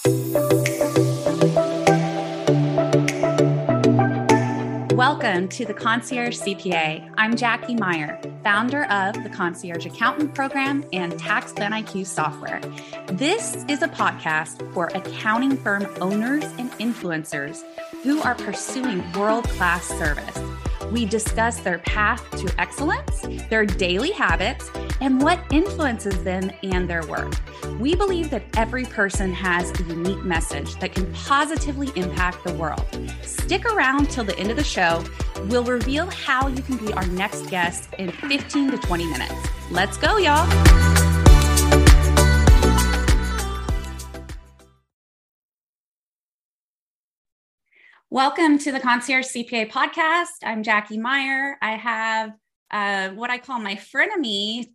Welcome to the Concierge CPA. I'm Jackie Meyer, founder of the Concierge Accountant Program and Tax Plan IQ software. This is a podcast for accounting firm owners and influencers who are pursuing world-class service. We discuss their path to excellence, their daily habits, and what influences them and their work. We believe that every person has a unique message that can positively impact the world. Stick around till the end of the show. We'll reveal how you can be our next guest in 15 to 20 minutes. Let's go, y'all. Welcome to the Concierge CPA podcast. I'm Jackie Meyer. I have what I call my frenemy,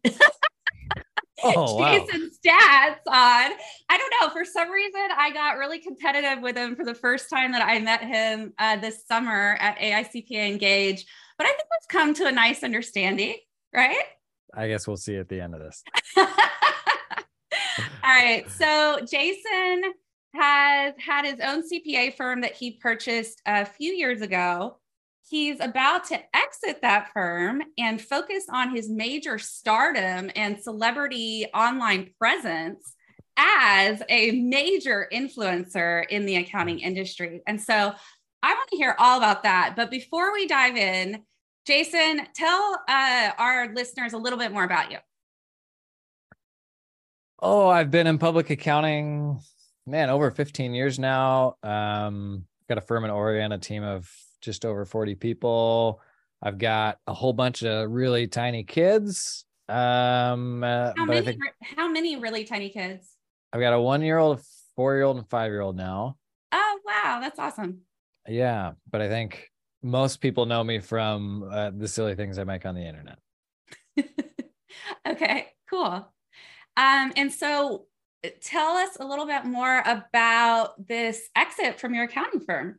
Jason Stats on. I don't know. For some reason, I got really competitive with him for the first time that I met him this summer at AICPA Engage. But I think we've come to a nice understanding, right? I guess we'll see at the end of this. All right. So Jason has had his own CPA firm that he purchased a few years ago. He's about to exit that firm and focus on his major stardom and celebrity online presence as a major influencer in the accounting industry. And so I want to hear all about that. But before we dive in, Jason, tell our listeners a little bit more about you. Oh, I've been in public accounting, over 15 years now. Got a firm in Oregon, a team of just over 40 people. I've got a whole bunch of really tiny kids. How many really tiny kids? I've got a 1-year-old, a 4-year-old, and a 5-year-old now. Oh, wow. That's awesome. Yeah. But I think most people know me from the silly things I make on the internet. Okay, cool. And so tell us a little bit more about this exit from your accounting firm.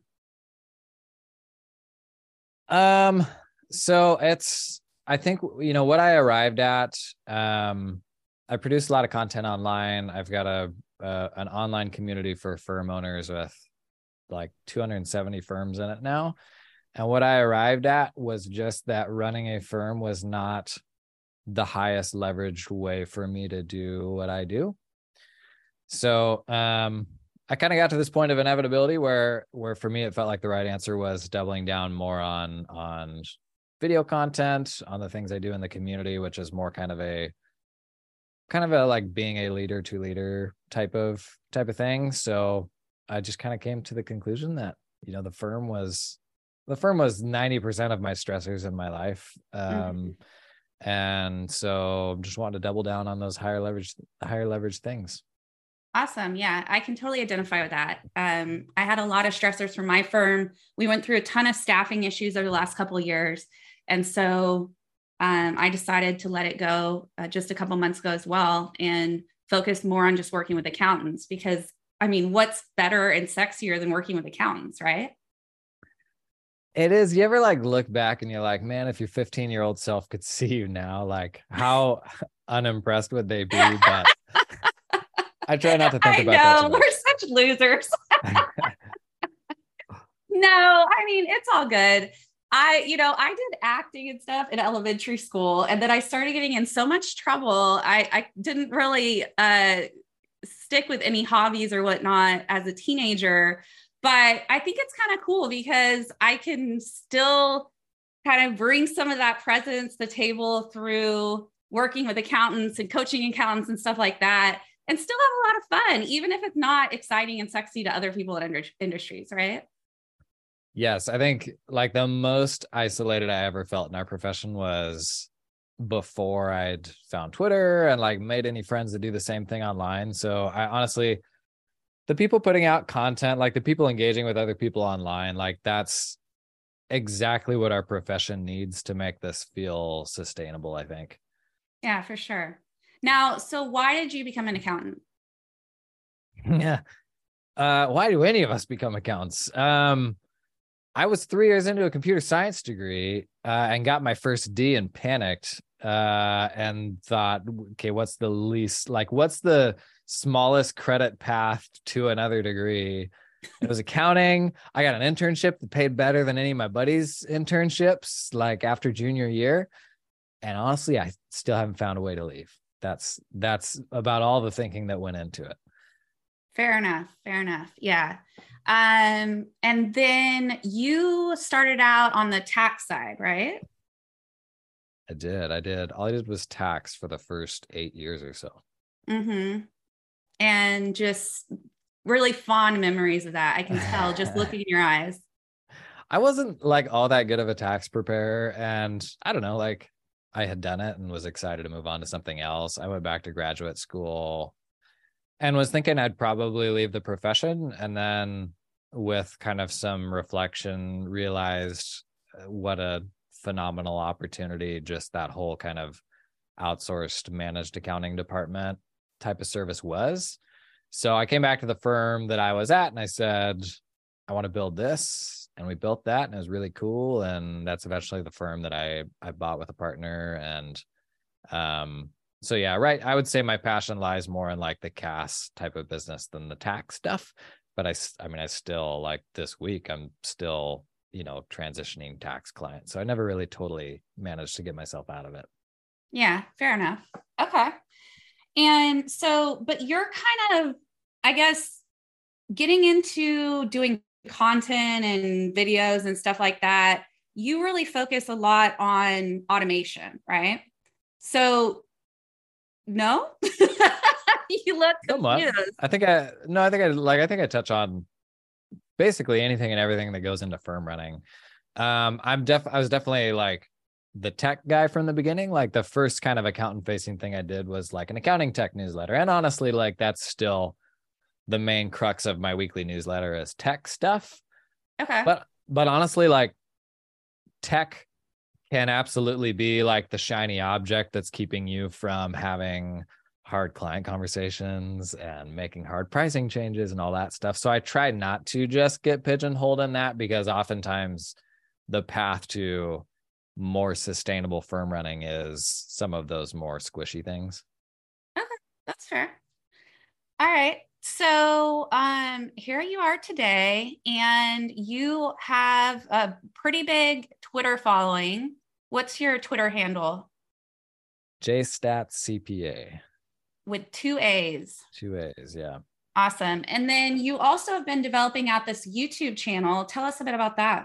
So I think, what I arrived at, I produce a lot of content online. I've got an online community for firm owners with like 270 firms in it now. And what I arrived at was just that running a firm was not the highest leveraged way for me to do what I do. So, I kind of got to this point of inevitability where for me, it felt like the right answer was doubling down more on video content, on the things I do in the community, which is more kind of a like being a leader to leader type of thing. So I just kind of came to the conclusion that, the firm was 90% of my stressors in my life. And so just wanted to double down on those higher leverage things. Awesome. Yeah, I can totally identify with that. I had a lot of stressors from my firm. We went through a ton of staffing issues over the last couple of years. And so I decided to let it go just a couple months ago as well and focus more on just working with accountants because, what's better and sexier than working with accountants, right? It is. You ever look back and you're like, man, if your 15-year-old self could see you now, how unimpressed would they be? But I try not to think about that. We're such losers. No, it's all good. I did acting and stuff in elementary school, and then I started getting in so much trouble. I didn't really stick with any hobbies or whatnot as a teenager, but I think it's kind of cool because I can still kind of bring some of that presence to the table through working with accountants and coaching accountants and stuff like that. And still have a lot of fun, even if it's not exciting and sexy to other people in industries, right? Yes, I think the most isolated I ever felt in our profession was before I'd found Twitter and made any friends that do the same thing online. So I honestly, the people putting out content, the people engaging with other people online, that's exactly what our profession needs to make this feel sustainable, I think. Yeah, for sure. Now, so why did you become an accountant? Yeah. Why do any of us become accountants? I was 3 years into a computer science degree and got my first D and panicked and thought, okay, what's the smallest credit path to another degree. It was accounting. I got an internship that paid better than any of my buddies' internships, like after junior year. And honestly, I still haven't found a way to leave. That's about all the thinking that went into it. Fair enough. Fair enough. Yeah. And then you started out on the tax side, right? I did. All I did was tax for the first 8 years or so. Mm-hmm. And just really fond memories of that. I can tell just looking in your eyes. I wasn't like all that good of a tax preparer. And I don't know, like I had done it and was excited to move on to something else. I went back to graduate school and was thinking I'd probably leave the profession. And then with kind of some reflection, realized what a phenomenal opportunity just that whole kind of outsourced managed accounting department type of service was. So I came back to the firm that I was at and I said, I want to build this. And we built that and it was really cool. And that's eventually the firm that I bought with a partner. And so yeah, right. I would say my passion lies more in like the CAS type of business than the tax stuff. But I mean, I still like this week, I'm still, transitioning tax clients. So I never really totally managed to get myself out of it. Yeah, fair enough. Okay. And so, but you're kind of, I guess, getting into doing content and videos and stuff like that. You really focus a lot on automation, right? So, no, you look confused. I think I touch on basically anything and everything that goes into firm running. I was definitely like the tech guy from the beginning. Like the first kind of accountant facing thing I did was like an accounting tech newsletter. And honestly, like that's still the main crux of my weekly newsletter is tech stuff. Okay. But honestly, like tech can absolutely be like the shiny object that's keeping you from having hard client conversations and making hard pricing changes and all that stuff. So I try not to just get pigeonholed in that, because oftentimes the path to more sustainable firm running is some of those more squishy things. Okay, that's fair. All right. So here you are today, and you have a pretty big Twitter following. What's your Twitter handle? JStats CPA. With 2 A's. 2 A's, yeah. Awesome. And then you also have been developing out this YouTube channel. Tell us a bit about that.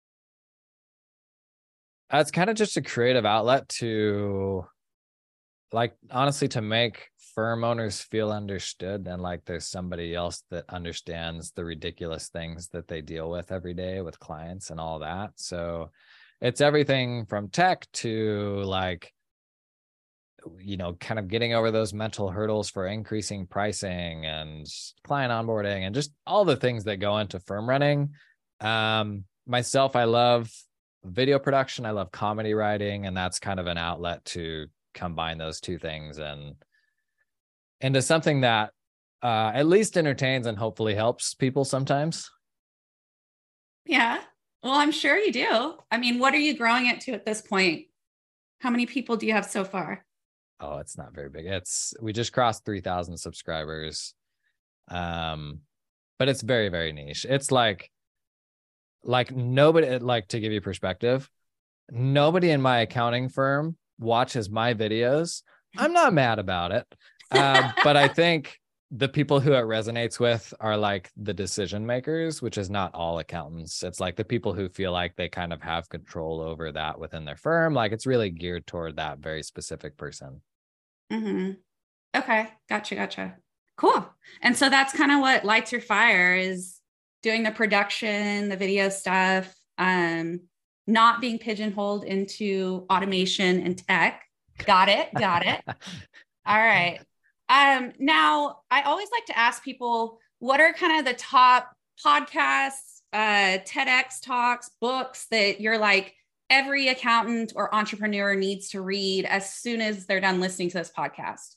It's kind of just a creative outlet to, like, honestly, to make firm owners feel understood and like there's somebody else that understands the ridiculous things that they deal with every day with clients and all that. So it's everything from tech to like, kind of getting over those mental hurdles for increasing pricing and client onboarding and just all the things that go into firm running. Myself, I love video production. I love comedy writing, and that's kind of an outlet to combine those two things and into something that at least entertains and hopefully helps people sometimes. Yeah. Well, I'm sure you do. I mean, what are you growing it to at this point? How many people do you have so far? Oh, it's not very big. We just crossed 3,000 subscribers. But it's very, very niche. It's like nobody, like, to give you perspective, nobody in my accounting firm watches my videos. I'm not mad about it. But I think the people who it resonates with are like the decision makers, which is not all accountants. It's like the people who feel like they kind of have control over that within their firm. Like it's really geared toward that very specific person. Mm-hmm. Okay. Gotcha. Cool. And so that's kind of what lights your fire, is doing the production, the video stuff, not being pigeonholed into automation and tech. Got it. All right. Now, I always like to ask people, what are kind of the top podcasts, TEDx talks, books that you're like, every accountant or entrepreneur needs to read as soon as they're done listening to this podcast?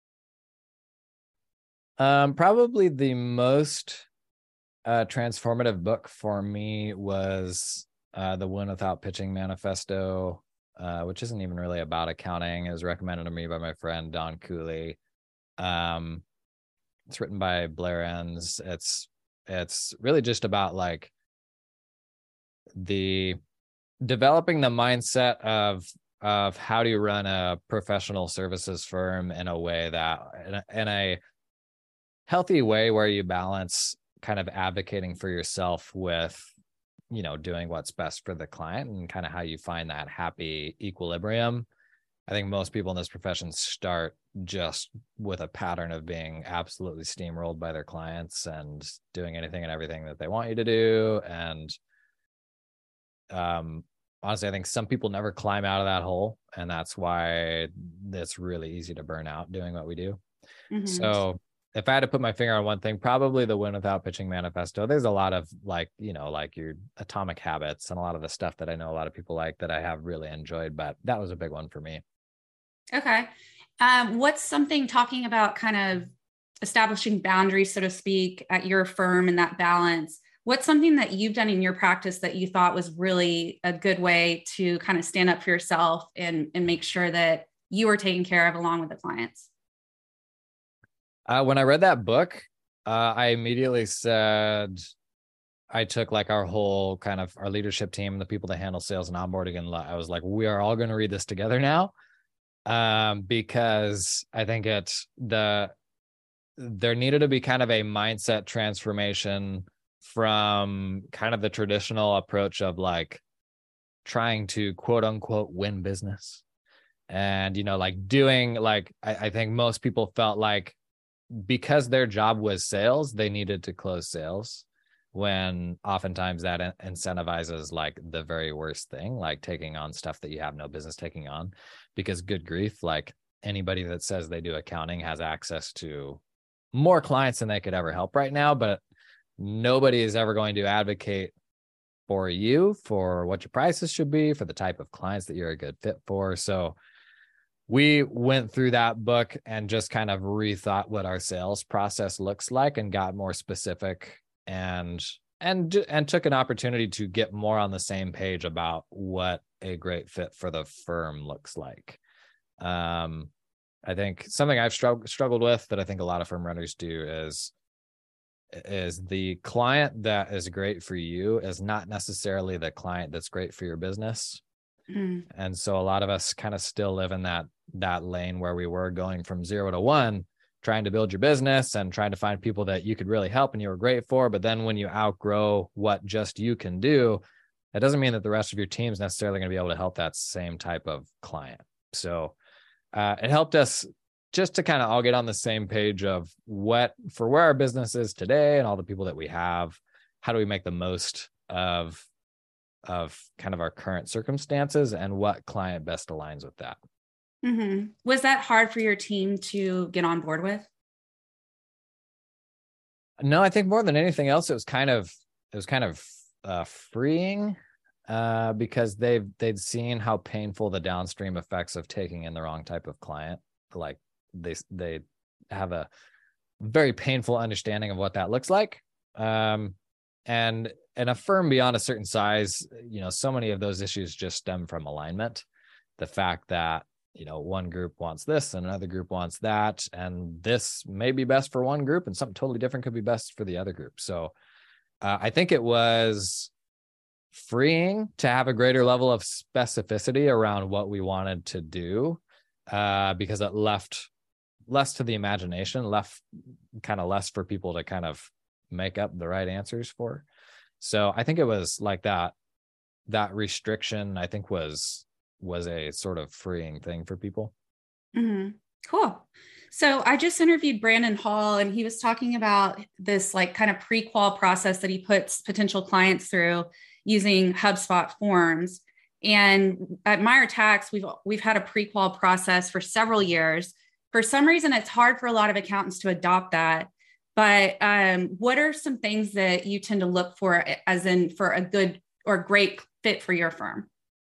Probably the most transformative book for me was The Win Without Pitching Manifesto, which isn't even really about accounting. It was recommended to me by my friend Don Cooley. It's written by Blair Enns. It's really just about like the developing the mindset of how do you run a professional services firm in a way that in a healthy way where you balance kind of advocating for yourself with, doing what's best for the client, and kind of how you find that happy equilibrium. I think most people in this profession start just with a pattern of being absolutely steamrolled by their clients and doing anything and everything that they want you to do. And honestly, I think some people never climb out of that hole, and that's why it's really easy to burn out doing what we do. Mm-hmm. So if I had to put my finger on one thing, probably the Win Without Pitching manifesto. There's a lot of like your Atomic Habits and a lot of the stuff that I know a lot of people like that I have really enjoyed, but that was a big one for me. Okay. What's something, talking about kind of establishing boundaries, so to speak, at your firm and that balance? What's something that you've done in your practice that you thought was really a good way to kind of stand up for yourself and make sure that you were taken care of along with the clients? When I read that book, I immediately said, I took like our whole kind of our leadership team, the people that handle sales and onboarding, and I was like, we are all going to read this together now. Because I think there needed to be kind of a mindset transformation from kind of the traditional approach of like trying to quote unquote win business. And, like doing like, I think most people felt like because their job was sales, they needed to close sales, when oftentimes that incentivizes like the very worst thing, like taking on stuff that you have no business taking on. Because good grief, like anybody that says they do accounting has access to more clients than they could ever help right now, but nobody is ever going to advocate for you for what your prices should be, for the type of clients that you're a good fit for. So we went through that book and just kind of rethought what our sales process looks like and got more specific and took an opportunity to get more on the same page about what a great fit for the firm looks like. I think something I've struggled with that I think a lot of firm runners do is the client that is great for you is not necessarily the client that's great for your business. Mm. And so a lot of us kind of still live in that lane where we were going from 0 to 1, trying to build your business and trying to find people that you could really help and you were great for. But then when you outgrow what just you can do, that doesn't mean that the rest of your team is necessarily going to be able to help that same type of client. So it helped us just to kind of all get on the same page of where our business is today and all the people that we have. How do we make the most of kind of our current circumstances and what client best aligns with that? Mm-hmm. Was that hard for your team to get on board with? No, I think more than anything else, it was kind of freeing because they'd seen how painful the downstream effects of taking in the wrong type of client. Like they have a very painful understanding of what that looks like. And a firm beyond a certain size, so many of those issues just stem from alignment. The fact that, one group wants this and another group wants that, and this may be best for one group and something totally different could be best for the other group. So I think it was freeing to have a greater level of specificity around what we wanted to do, because it left less to the imagination, left kind of less for people to kind of make up the right answers for. So I think it was like that restriction, I think was a sort of freeing thing for people. Mm-hmm. Cool. So I just interviewed Brandon Hall, and he was talking about this like kind of pre-qual process that he puts potential clients through using HubSpot forms. And at Meyer Tax, we've had a pre-qual process for several years. For some reason, it's hard for a lot of accountants to adopt that. But what are some things that you tend to look for, as in for a good or great fit for your firm?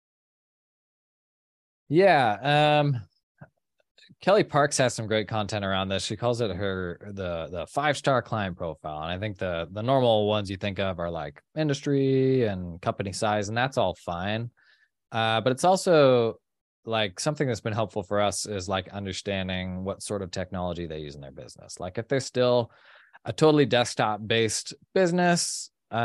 Yeah. Kelly Parks has some great content around this. She calls it the 5-star client profile. And I think the normal ones you think of are like industry and company size, and that's all fine. But it's also like something that's been helpful for us is like understanding what sort of technology they use in their business. Like if they're still a totally desktop based business,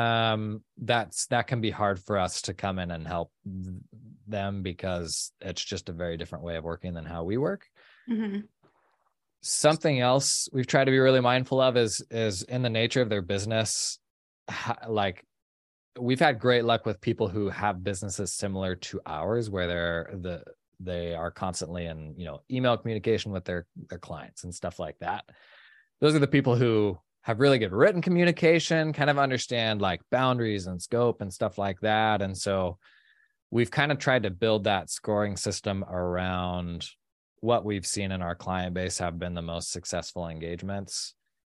that can be hard for us to come in and help them because it's just a very different way of working than how we work. Mm-hmm. Something else we've tried to be really mindful of is in the nature of their business. Like we've had great luck with people who have businesses similar to ours, where they are constantly in, email communication with their clients and stuff like that. Those are the people who have really good written communication, kind of understand like boundaries and scope and stuff like that. And so we've kind of tried to build that scoring system around what we've seen in our client base have been the most successful engagements,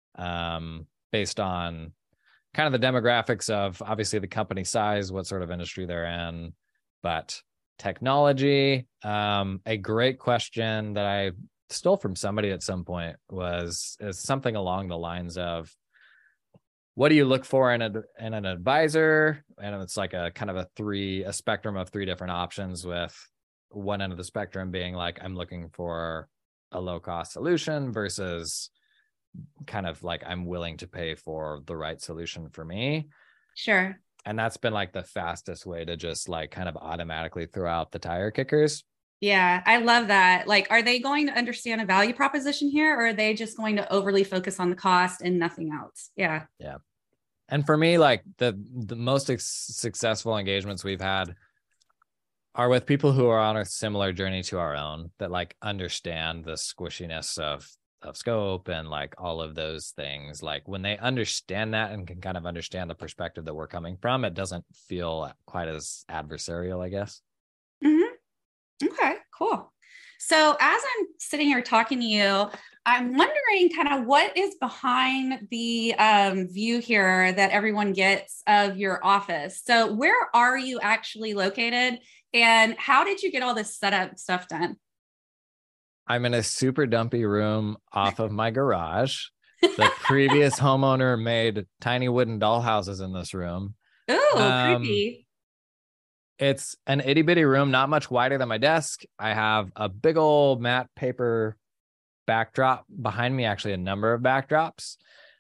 based on kind of the demographics of obviously the company size, what sort of industry they're in, but technology. A great question that I stole from somebody at some point is something along the lines of, what do you look for in an advisor? And it's like a kind of a spectrum of 3 different options, with one end of the spectrum being like, I'm looking for a low cost solution, versus kind of like, I'm willing to pay for the right solution for me. Sure. And that's been like the fastest way to just like kind of automatically throw out the tire kickers. Yeah, I love that. Like, are they going to understand a value proposition here, or are they just going to overly focus on the cost and nothing else? Yeah. Yeah. And for me, like the most successful engagements we've had are with people who are on a similar journey to our own, that like understand the squishiness of scope and like all of those things. Like when they understand that and can kind of understand the perspective that we're coming from, it doesn't feel quite as adversarial, I guess. Mm-hmm. Okay, cool. So as I'm sitting here talking to you, I'm wondering kind of what is behind the view here that everyone gets of your office. So where are you actually located, and how did you get all this setup stuff done? I'm in a super dumpy room off of my garage. The previous homeowner made tiny wooden dollhouses in this room. Ooh, creepy. It's an itty bitty room, not much wider than my desk. I have a big old matte paper backdrop behind me, actually a number of backdrops.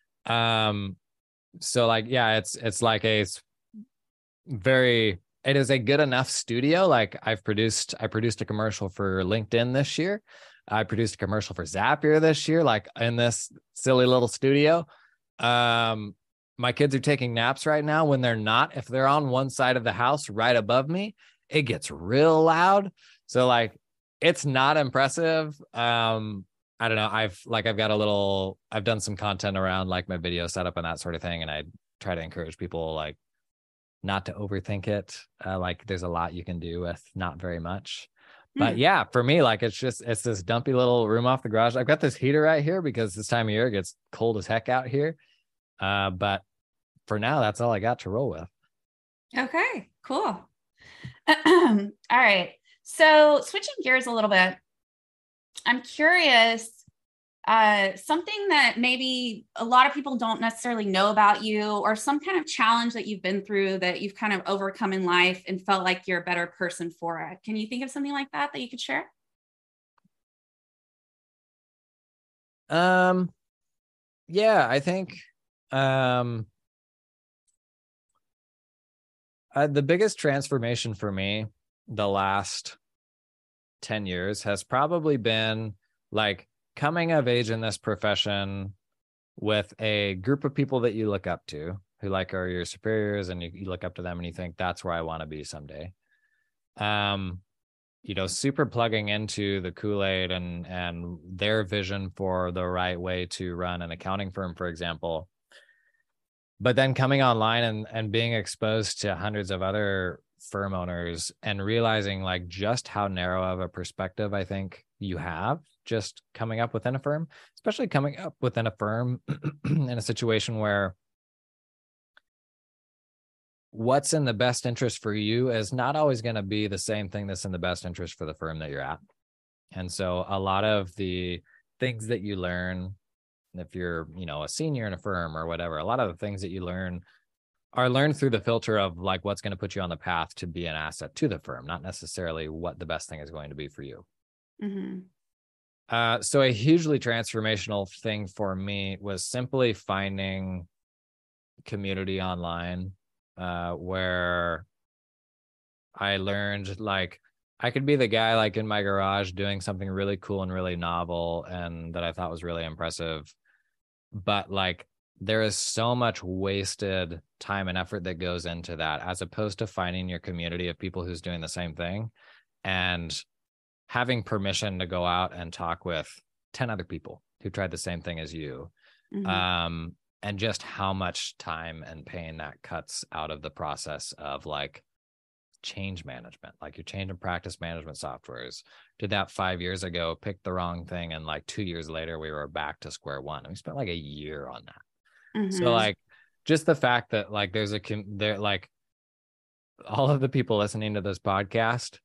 So like, yeah, it is a good enough studio. Like I produced a commercial for LinkedIn this year. I produced a commercial for Zapier this year, like in this silly little studio. My kids are taking naps right now. When they're not, if they're on one side of the house right above me, it gets real loud. So like, it's not impressive. I don't know. I've done some content around like my video setup and that sort of thing. And I try to encourage people like not to overthink it. Like there's a lot you can do with not very much. But yeah, for me, like it's this dumpy little room off the garage. I've got this heater right here because this time of year it gets cold as heck out here. But for now, that's all I got to roll with. Okay, cool. All right. So switching gears a little bit, I'm curious, something that maybe a lot of people don't necessarily know about you, or some kind of challenge that you've been through that you've kind of overcome in life and felt like you're a better person for it. Can you think of something like that you could share? Yeah, I think the biggest transformation for me the last 10 years has probably been like coming of age in this profession with a group of people that you look up to, who like are your superiors, and you look up to them and you think that's where I want to be someday. Super plugging into the Kool-Aid and their vision for the right way to run an accounting firm, for example. But then coming online and being exposed to hundreds of other firm owners and realizing like just how narrow of a perspective I think you have just coming up within a firm, especially coming up within a firm in a situation where what's in the best interest for you is not always going to be the same thing that's in the best interest for the firm that you're at. And so a lot of the things that you learn, if you're, a senior in a firm or whatever, a lot of the things that you learn are learned through the filter of like what's going to put you on the path to be an asset to the firm, not necessarily what the best thing is going to be for you. So a hugely transformational thing for me was simply finding community online, where I learned like I could be the guy like in my garage doing something really cool and really novel and that I thought was really impressive. But like there is so much wasted time and effort that goes into that, as opposed to finding your community of people who's doing the same thing and having permission to go out and talk with 10 other people who tried the same thing as you. And just how much time and pain that cuts out of the process of like change management. Like you're changing practice management softwares. Did that 5 years ago, picked the wrong thing, and like 2 years later we were back to square one. And we spent like a year on that. So like just the fact that like there like all of the people listening to this podcast,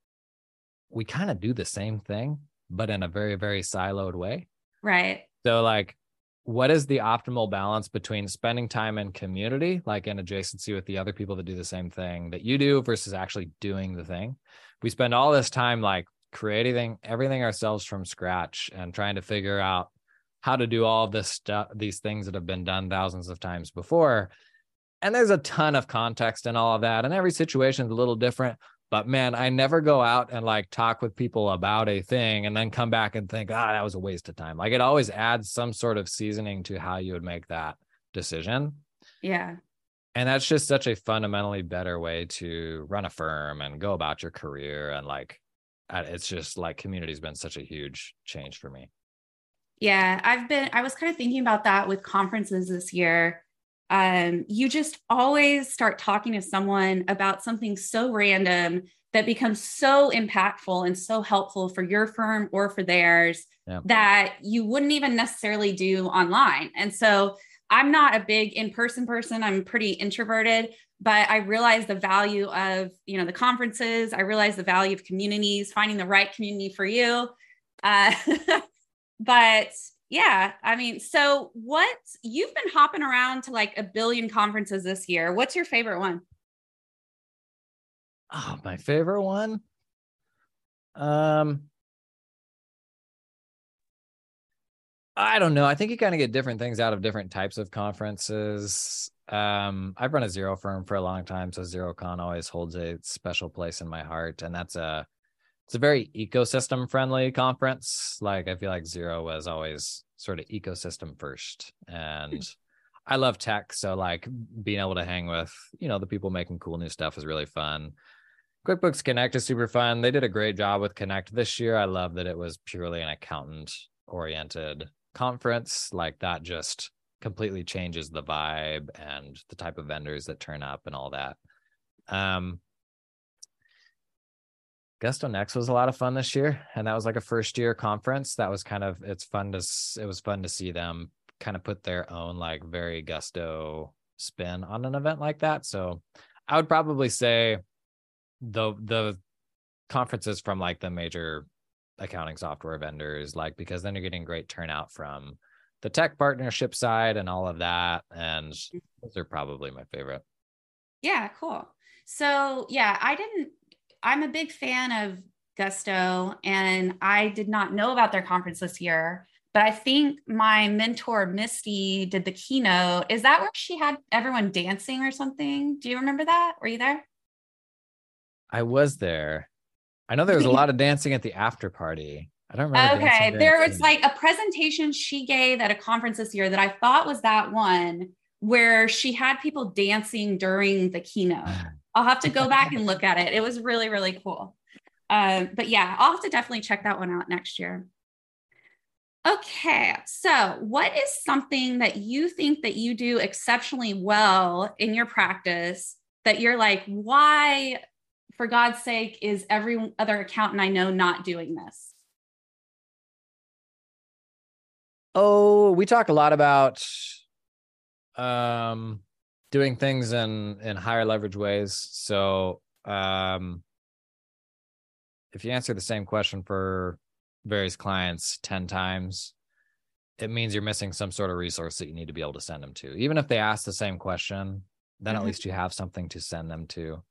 we kind of do the same thing, but in a very, very siloed way. Right. So like, what is the optimal balance between spending time in community, like in adjacency with the other people that do the same thing that you do, versus actually doing the thing? We spend all this time like creating everything ourselves from scratch and trying to figure out how to do all of this stuff, these things that have been done thousands of times before. And there's a ton of context in all of that. And every situation is a little different. But man, I never go out and like talk with people about a thing and then come back and think, that was a waste of time. Like it always adds some sort of seasoning to how you would make that decision. Yeah. And that's just such a fundamentally better way to run a firm and go about your career. And like, it's just like community's been such a huge change for me. Yeah. I was kind of thinking about that with conferences this year. You just always start talking to someone about something so random that becomes so impactful and so helpful for your firm or for theirs that you wouldn't even necessarily do online. And so I'm not a big in-person person. I'm pretty introverted, but I realize the value of, the conferences. I realize the value of communities, finding the right community for you. But yeah, I mean, so you've been hopping around to like a billion conferences this year. What's your favorite one? Oh, my favorite one? I don't know. I think you kind of get different things out of different types of conferences. I've run a Xero firm for a long time, so XeroCon always holds a special place in my heart. And it's a very ecosystem friendly conference. Like I feel like Xero was always sort of ecosystem first. And I love tech. So like being able to hang with, the people making cool new stuff is really fun. QuickBooks Connect is super fun. They did a great job with Connect this year. I love that it was purely an accountant oriented conference. Like that just completely changes the vibe and the type of vendors that turn up and all that. Gusto Next was a lot of fun this year, and that was like a first year conference. That was it was fun to see them kind of put their own like very Gusto spin on an event like that. So I would probably say the conferences from like the major accounting software vendors, like, because then you're getting great turnout from the tech partnership side and all of that. And those are probably my favorite. Yeah, cool. So yeah, I'm a big fan of Gusto, and I did not know about their conference this year, but I think my mentor, Misty, did the keynote. Is that where she had everyone dancing or something? Do you remember that? Were you there? I was there. I know there was a lot of dancing at the after party. I don't remember. Okay. There was like a presentation she gave at a conference this year that I thought was that one where she had people dancing during the keynote. I'll have to go back and look at it. It was really, really cool. But yeah, I'll have to definitely check that one out next year. Okay. So what is something that you think that you do exceptionally well in your practice that you're like, why, for God's sake, is every other accountant I know not doing this? Oh, we talk a lot about doing things in higher leverage ways. So if you answer the same question for various clients 10 times, it means you're missing some sort of resource that you need to be able to send them to. Even if they ask the same question, then at least you have something to send them to.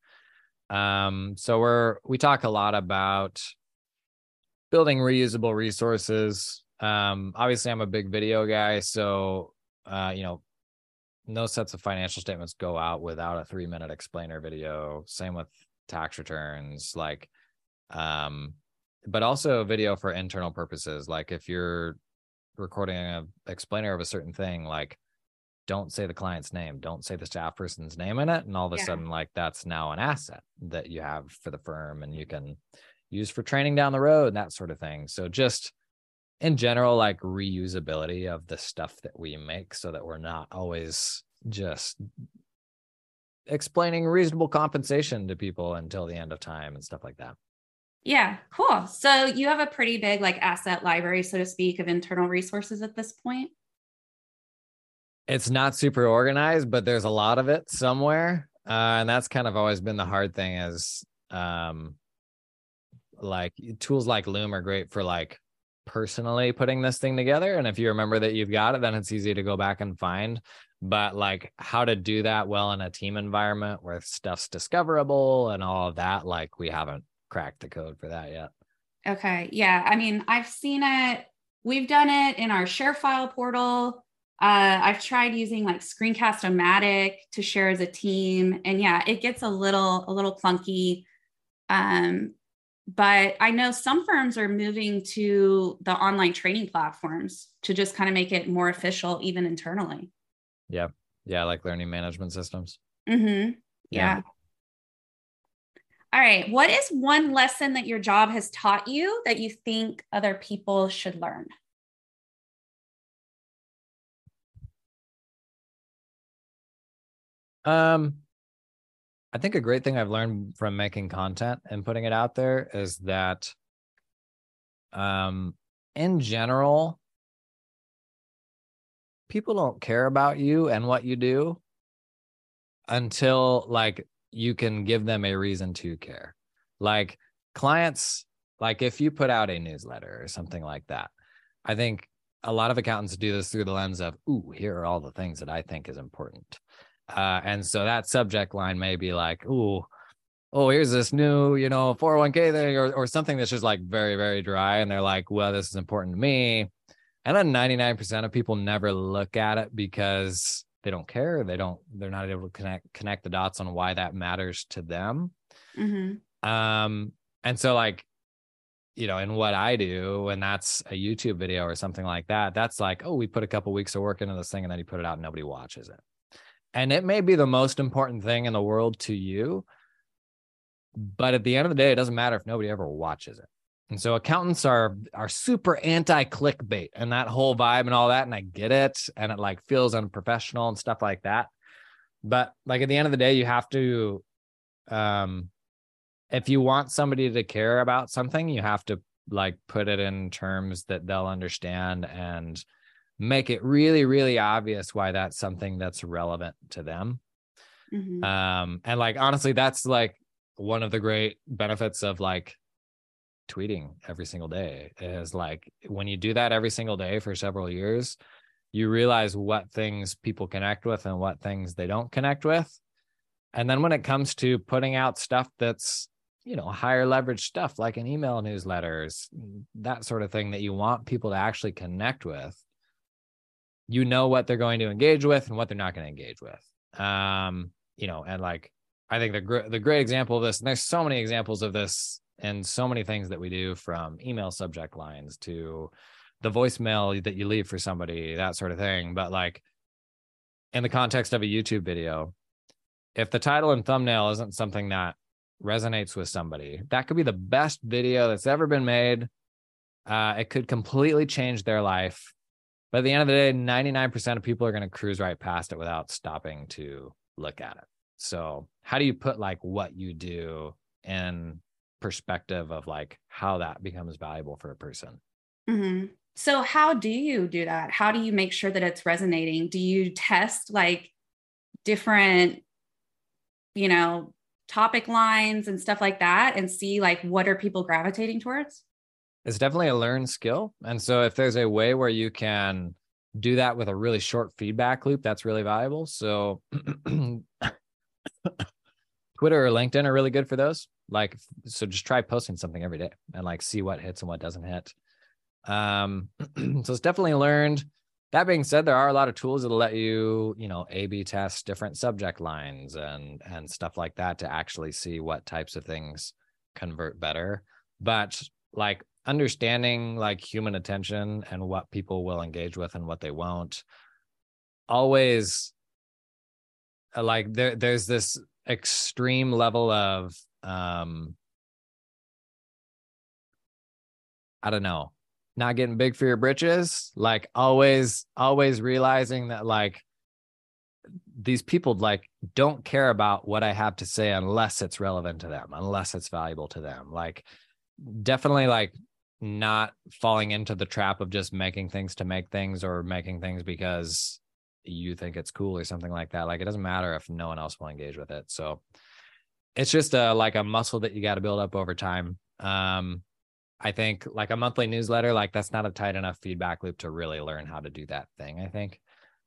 So we talk a lot about building reusable resources. Obviously I'm a big video guy, so no sets of financial statements go out without a 3-minute explainer video. Same with tax returns, but also video for internal purposes. Like if you're recording an explainer of a certain thing, like don't say the client's name, don't say the staff person's name in it. And all of a sudden, like that's now an asset that you have for the firm and you can use for training down the road, that sort of thing. So just in general, like reusability of the stuff that we make so that we're not always just explaining reasonable compensation to people until the end of time and stuff like that. Yeah, cool. So you have a pretty big like asset library, so to speak, of internal resources at this point. It's not super organized, but there's a lot of it somewhere. And that's kind of always been the hard thing is like tools like Loom are great for like personally putting this thing together. And if you remember that you've got it, then it's easy to go back and find. But like how to do that well in a team environment where stuff's discoverable and all of that, like we haven't cracked the code for that yet. Okay. Yeah. I mean, I've seen it. We've done it in our ShareFile portal. I've tried using like Screencast-O-Matic to share as a team. And yeah, it gets a little clunky. But I know some firms are moving to the online training platforms to just kind of make it more official, even internally. Yeah. Yeah. Like learning management systems. Mm-hmm. Yeah. All right. What is one lesson that your job has taught you that you think other people should learn? I think a great thing I've learned from making content and putting it out there is that, in general, people don't care about you and what you do until like you can give them a reason to care. Like clients, like if you put out a newsletter or something like that, I think a lot of accountants do this through the lens of, ooh, here are all the things that I think is important. And so that subject line may be like, ooh, oh, here's this new, 401k thing or something that's just like very, very dry. And they're like, well, this is important to me. And then 99% of people never look at it because they don't care. They're not able to connect the dots on why that matters to them. Mm-hmm. And so like, in what I do, when that's a YouTube video or something like that, that's like, oh, we put a couple weeks of work into this thing and then you put it out and nobody watches it. And it may be the most important thing in the world to you, but at the end of the day, it doesn't matter if nobody ever watches it. And so accountants are super anti-clickbait and that whole vibe and all that. And I get it. And it like feels unprofessional and stuff like that. But like at the end of the day, you have to, if you want somebody to care about something, you have to like put it in terms that they'll understand and make it really, really obvious why that's something that's relevant to them. Mm-hmm. And like, honestly, that's like one of the great benefits of like tweeting every single day is like, when you do that every single day for several years, you realize what things people connect with and what things they don't connect with. And then when it comes to putting out stuff that's, higher leverage stuff like an email newsletters, that sort of thing that you want people to actually connect with, what they're going to engage with and what they're not going to engage with. And like, I think the great example of this, and there's so many examples of this and so many things that we do, from email subject lines to the voicemail that you leave for somebody, that sort of thing. But like in the context of a YouTube video, if the title and thumbnail isn't something that resonates with somebody, that could be the best video that's ever been made. It could completely change their life. But at the end of the day, 99% of people are going to cruise right past it without stopping to look at it. So how do you put like what you do in perspective of like how that becomes valuable for a person? Mm-hmm. So how do you do that? How do you make sure that it's resonating? Do you test like different, topic lines and stuff like that and see like what are people gravitating towards? It's definitely a learned skill. And so if there's a way where you can do that with a really short feedback loop, that's really valuable. So Twitter or LinkedIn are really good for those. Like, so just try posting something every day and like see what hits and what doesn't hit. So it's definitely learned. That being said, there are a lot of tools that'll let you, A/B test different subject lines and stuff like that to actually see what types of things convert better. But like understanding like human attention and what people will engage with and what they won't, always like there's this extreme level of I don't know, not getting big for your britches, like always realizing that like these people like don't care about what I have to say unless it's relevant to them, unless it's valuable to them. Like definitely like not falling into the trap of just making things to make things or making things because you think it's cool or something like that. Like it doesn't matter if no one else will engage with it. So it's just like a muscle that you got to build up over time. I think like a monthly newsletter, like that's not a tight enough feedback loop to really learn how to do that thing, I think.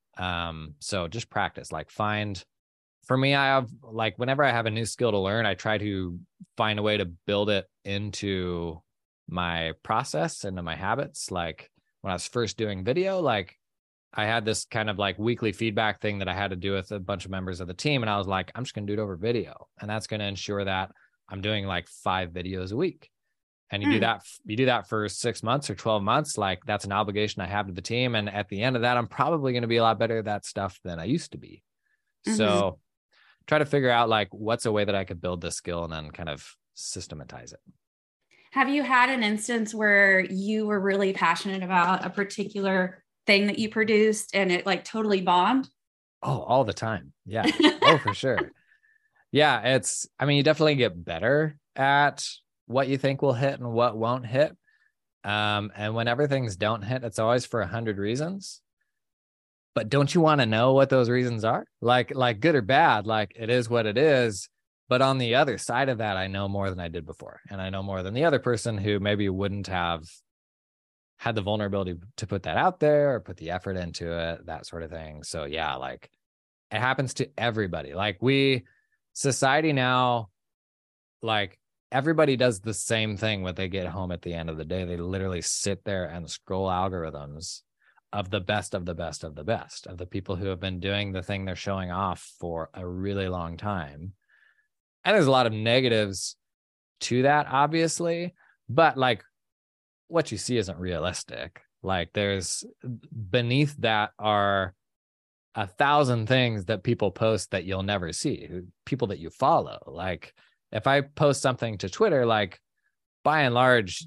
So just practice, like for me, I have like, whenever I have a new skill to learn, I try to find a way to build it into my process, into my habits. Like when I was first doing video, like I had this kind of like weekly feedback thing that I had to do with a bunch of members of the team. And I was like, I'm just going to do it over video. And that's going to ensure that I'm doing like 5 videos a week. And you do that for 6 months or 12 months. Like that's an obligation I have to the team. And at the end of that, I'm probably going to be a lot better at that stuff than I used to be. Mm-hmm. So try to figure out like, what's a way that I could build this skill and then kind of systematize it. Have you had an instance where you were really passionate about a particular thing that you produced and it like totally bombed? Oh, all the time. Yeah. Oh, for sure. Yeah. You definitely get better at what you think will hit and what won't hit. And whenever things don't hit, it's always for 100 reasons. But don't you want to know what those reasons are? Like good or bad, like it is what it is. But on the other side of that, I know more than I did before. And I know more than the other person who maybe wouldn't have had the vulnerability to put that out there or put the effort into it, that sort of thing. So yeah, like it happens to everybody. Like society now, like everybody does the same thing when they get home at the end of the day. They literally sit there and scroll algorithms of the best of the best of the best of the people who have been doing the thing they're showing off for a really long time. And there's a lot of negatives to that, obviously, but like what you see isn't realistic. Like there's beneath that are 1,000 things that people post that you'll never see, people that you follow. Like if I post something to Twitter, like by and large,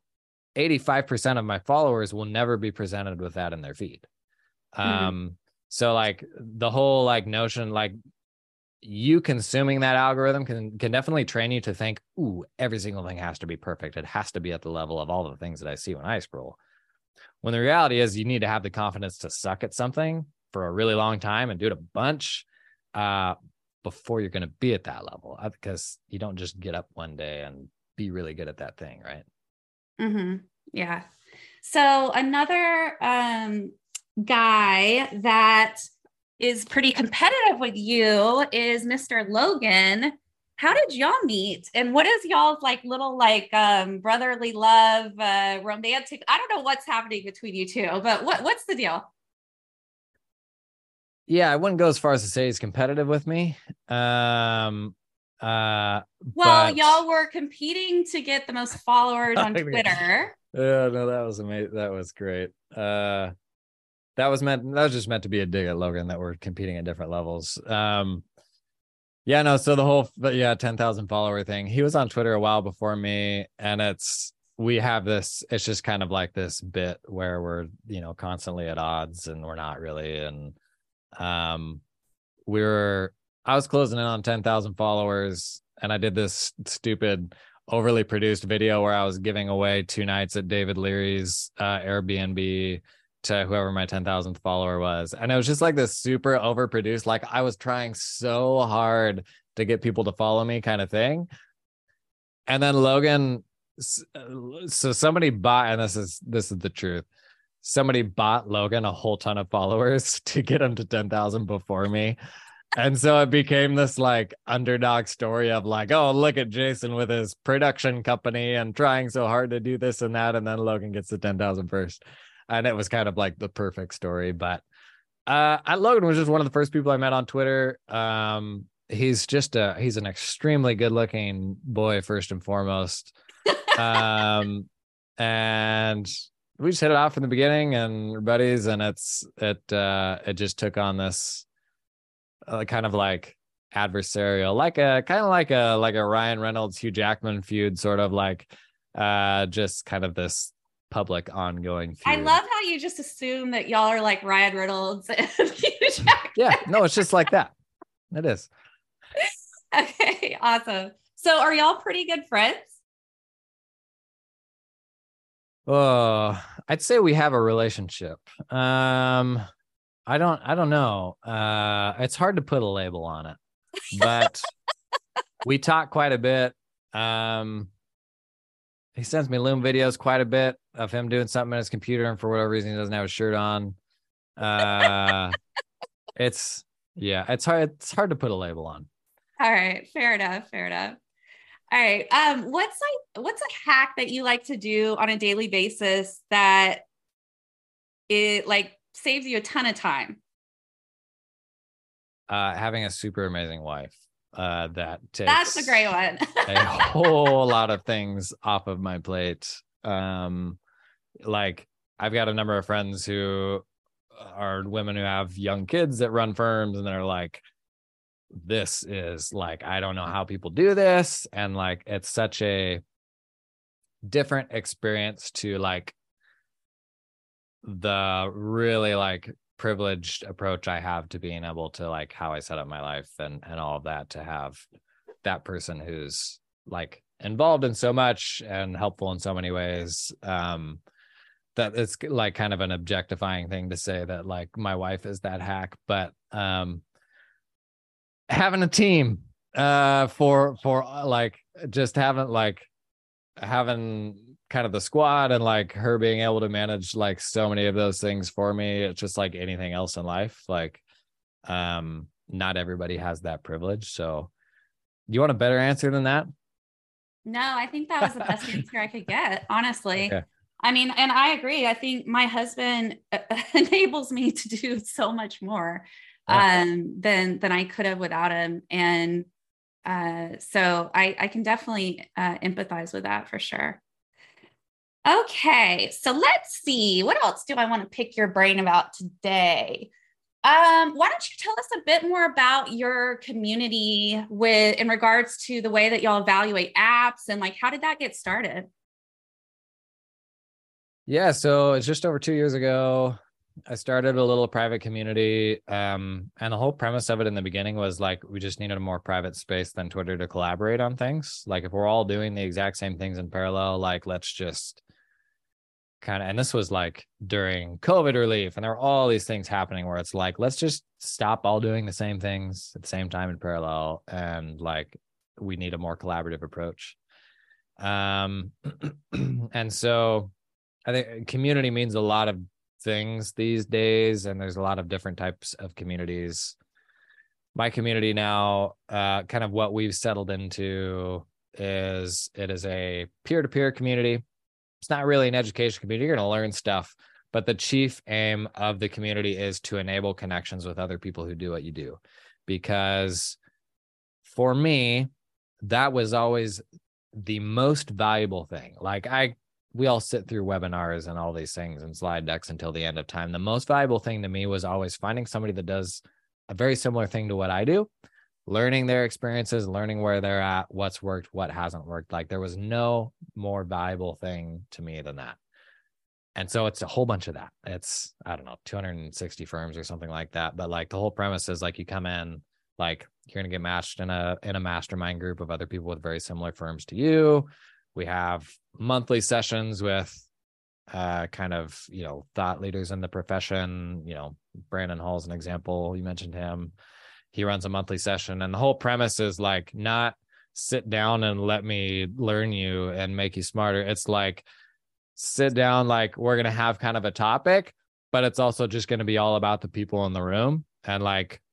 85% of my followers will never be presented with that in their feed. So like the whole like notion, like you consuming that algorithm can definitely train you to think, ooh, every single thing has to be perfect. It has to be at the level of all the things that I see when I scroll. When the reality is you need to have the confidence to suck at something for a really long time and do it a bunch before you're going to be at that level, because you don't just get up one day and be really good at that thing, right? Mm-hmm. Yeah. So another guy that is pretty competitive with you is Mr. Logan. How did y'all meet? And what is y'all's like little like brotherly love, romantic? I don't know what's happening between you two, but what's the deal? Yeah, I wouldn't go as far as to say he's competitive with me. Well, but y'all were competing to get the most followers on Twitter. Yeah, no, that was amazing. That was great. That was just meant to be a dig at Logan that we're competing at different levels. Yeah, no, so the whole 10,000 follower thing, he was on Twitter a while before me, and we have this, it's just kind of like this bit where we're, constantly at odds and we're not really. And I was closing in on 10,000 followers, and I did this stupid overly produced video where I was giving away 2 nights at David Leary's Airbnb to whoever my 10,000th follower was. And it was just like this super overproduced, like I was trying so hard to get people to follow me kind of thing. And then Logan, so somebody bought, and this is the truth, somebody bought Logan a whole ton of followers to get him to 10,000 before me. And so it became this like underdog story of like, oh, look at Jason with his production company and trying so hard to do this and that. And then Logan gets the 10,000 first. And it was kind of like the perfect story. But Logan was just one of the first people I met on Twitter. He's an extremely good looking boy, first and foremost. And we just hit it off in the beginning and we're buddies. And it just took on this kind of like adversarial, like a Ryan Reynolds, Hugh Jackman feud, sort of like just kind of this public ongoing feud. I love how you just assume that y'all are like Ryan Reynolds and Hugh Jackman. Yeah, no, it's just like that. It is. Okay, awesome. So are y'all pretty good friends? Oh, I'd say we have a relationship. I don't know. It's hard to put a label on it, but we talk quite a bit. He sends me Loom videos quite a bit of him doing something on his computer, and for whatever reason, he doesn't have a shirt on. It's hard to put a label on. All right, fair enough. All right. What's a hack that you like to do on a daily basis that it like saves you a ton of time? Having a super amazing wife. That takes That's a great one. a whole lot of things off of my plate. Like I've got a number of friends who are women who have young kids that run firms, and they're like, this is like, I don't know how people do this. And like, it's such a different experience to like the really like privileged approach I have to being able to like how I set up my life and all of that, to have that person who's like involved in so much and helpful in so many ways. That it's like kind of an objectifying thing to say that like my wife is that hack, but having a team for like just having kind of the squad and like her being able to manage like so many of those things for me. It's just like anything else in life. Like not everybody has that privilege. So you want a better answer than that? No, I think that was the best answer I could get, honestly. Okay. I mean, and I agree. I think my husband enables me to do so much more than I could have without him. And so I can definitely empathize with that for sure. Okay, so let's see. What else do I want to pick your brain about today? Why don't you tell us a bit more about your community in regards to the way that y'all evaluate apps and like how did that get started? Yeah, so it's just over 2 years ago. I started a little private community, and the whole premise of it in the beginning was like we just needed a more private space than Twitter to collaborate on things. Like if we're all doing the exact same things in parallel, like let's just kind of, and this was like during COVID relief, and there were all these things happening where it's like, let's just stop all doing the same things at the same time in parallel, and like we need a more collaborative approach. And so I think community means a lot of things these days, and there's a lot of different types of communities. My community now, kind of what we've settled into is it is a peer-to-peer community. It's not really an education community. You're going to learn stuff, but the chief aim of the community is to enable connections with other people who do what you do. Because for me, that was always the most valuable thing. Like we all sit through webinars and all these things and slide decks until the end of time. The most valuable thing to me was always finding somebody that does a very similar thing to what I do, learning their experiences, learning where they're at, what's worked, what hasn't worked. Like there was no more valuable thing to me than that. And so it's a whole bunch of that. It's, I don't know, 260 firms or something like that. But like the whole premise is like you come in, like you're going to get matched in a mastermind group of other people with very similar firms to you. We have monthly sessions with kind of, thought leaders in the profession. Brandon Hall's an example. You mentioned him. He runs a monthly session. And the whole premise is like not sit down and let me learn you and make you smarter. It's like sit down, like we're going to have kind of a topic, but it's also just going to be all about the people in the room. And like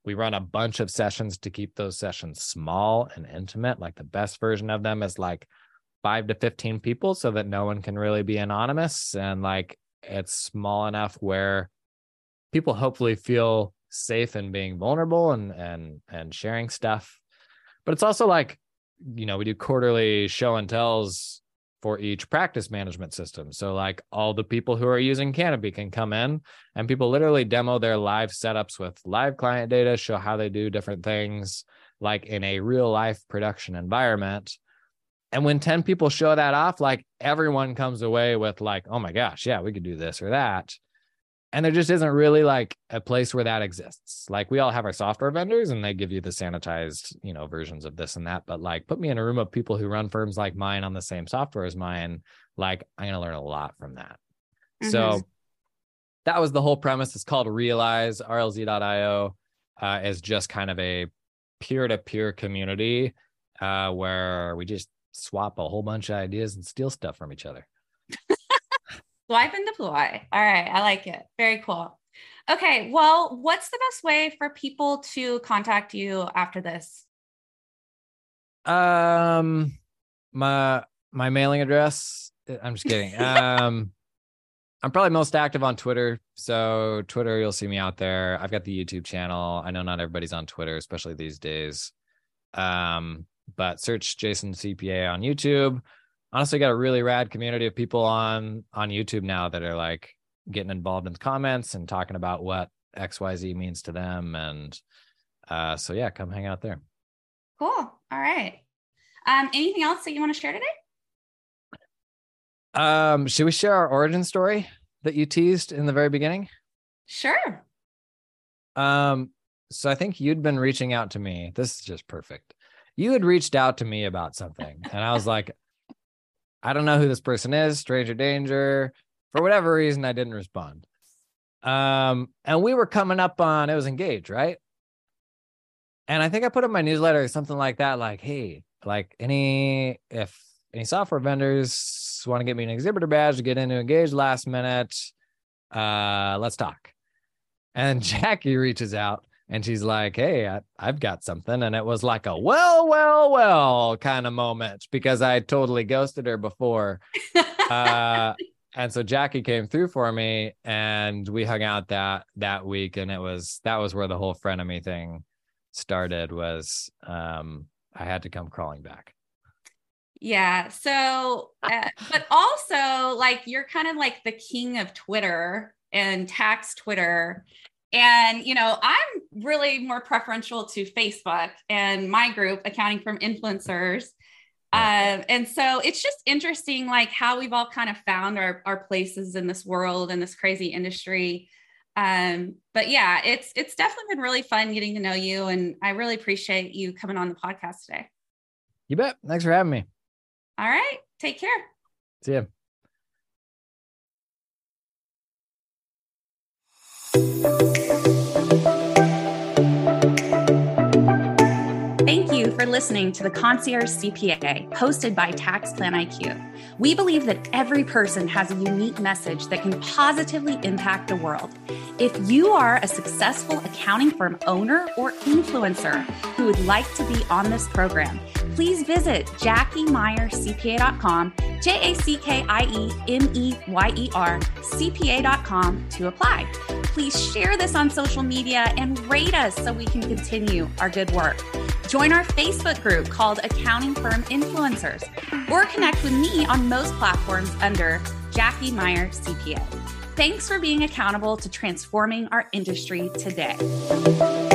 We run a bunch of sessions to keep those sessions small and intimate. Like the best version of them is like 5 to 15 people so that no one can really be anonymous. And like it's small enough where people hopefully feel safe in being vulnerable and sharing stuff. But it's also like, we do quarterly show and tells for each practice management system. So like all the people who are using Canopy can come in and people literally demo their live setups with live client data, show how they do different things like in a real life production environment. And when 10 people show that off, like everyone comes away with like, oh my gosh, yeah, we could do this or that. And there just isn't really like a place where that exists. Like we all have our software vendors and they give you the sanitized, versions of this and that. But like put me in a room of people who run firms like mine on the same software as mine. Like I'm going to learn a lot from that. Mm-hmm. So that was the whole premise. It's called Realize. RLZ.io is just kind of a peer-to-peer community where we just swap a whole bunch of ideas and steal stuff from each other. Swipe and deploy. All right. I like it. Very cool. Okay. Well, what's the best way for people to contact you after this? My mailing address. I'm just kidding. I'm probably most active on Twitter. So Twitter, you'll see me out there. I've got the YouTube channel. I know not everybody's on Twitter, especially these days. But search Jason CPA on YouTube. Honestly, got a really rad community of people on YouTube now that are like getting involved in the comments and talking about what XYZ means to them. And so yeah, come hang out there. Cool. All right. Anything else that you want to share today? Should we share our origin story that you teased in the very beginning? Sure. So I think you'd been reaching out to me. This is just perfect. You had reached out to me about something and I was like, I don't know who this person is, stranger danger. For whatever reason, I didn't respond. And we were coming up on, it was Engage, right? And I think I put in my newsletter something like that, like, hey, like if any software vendors want to get me an exhibitor badge to get into Engage last minute, let's talk. And Jackie reaches out and she's like, hey, I've got something. And it was like a well kind of moment because I totally ghosted her before. And so Jackie came through for me and we hung out that week. And that was where the whole frenemy thing started was I had to come crawling back. Yeah. So, but also like, you're kind of like the king of Twitter and tax Twitter. And, I'm really more preferential to Facebook and my group, Accounting Firm Influencers. And so it's just interesting, like how we've all kind of found our places in this world and this crazy industry. But yeah, it's definitely been really fun getting to know you. And I really appreciate you coming on the podcast today. You bet. Thanks for having me. All right. Take care. See ya. Thank you for listening to the Concierge CPA, hosted by Tax Plan IQ. We believe that every person has a unique message that can positively impact the world. If you are a successful accounting firm owner or influencer who would like to be on this program, please visit JackieMeyerCPA.com, JackieMeyer CPA.com to apply. Please share this on social media and rate us so we can continue our good work. Join our Facebook group called Accounting Firm Influencers, or connect with me on most platforms under Jackie Meyer CPA. Thanks for being accountable to transforming our industry today.